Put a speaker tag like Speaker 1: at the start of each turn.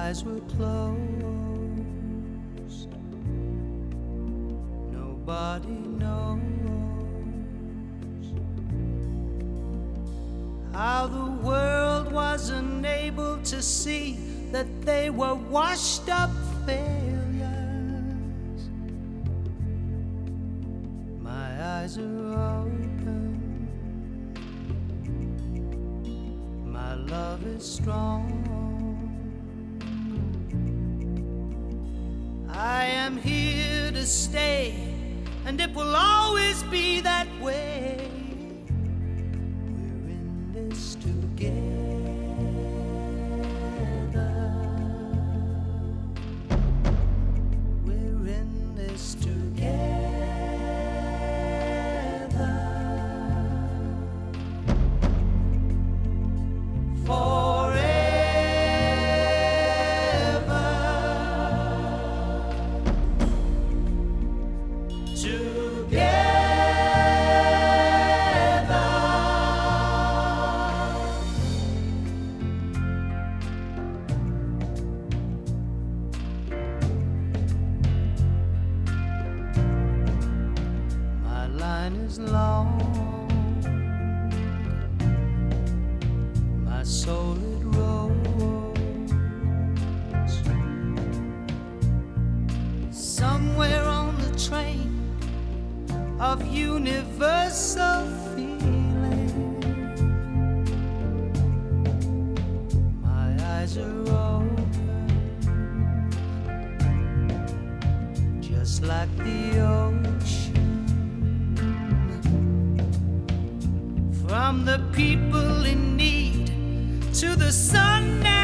Speaker 1: eyes were closed. Nobody knows how the world was unable to see that they were washed up failures. My eyes are open, my love is strong. I am here to stay, and it will always be that way. We're in this together. We're in this together. Forever. Is long, my soul it rolls somewhere on the train of universal feeling. My eyes are open, just like the ocean. From the people in need to the sun now.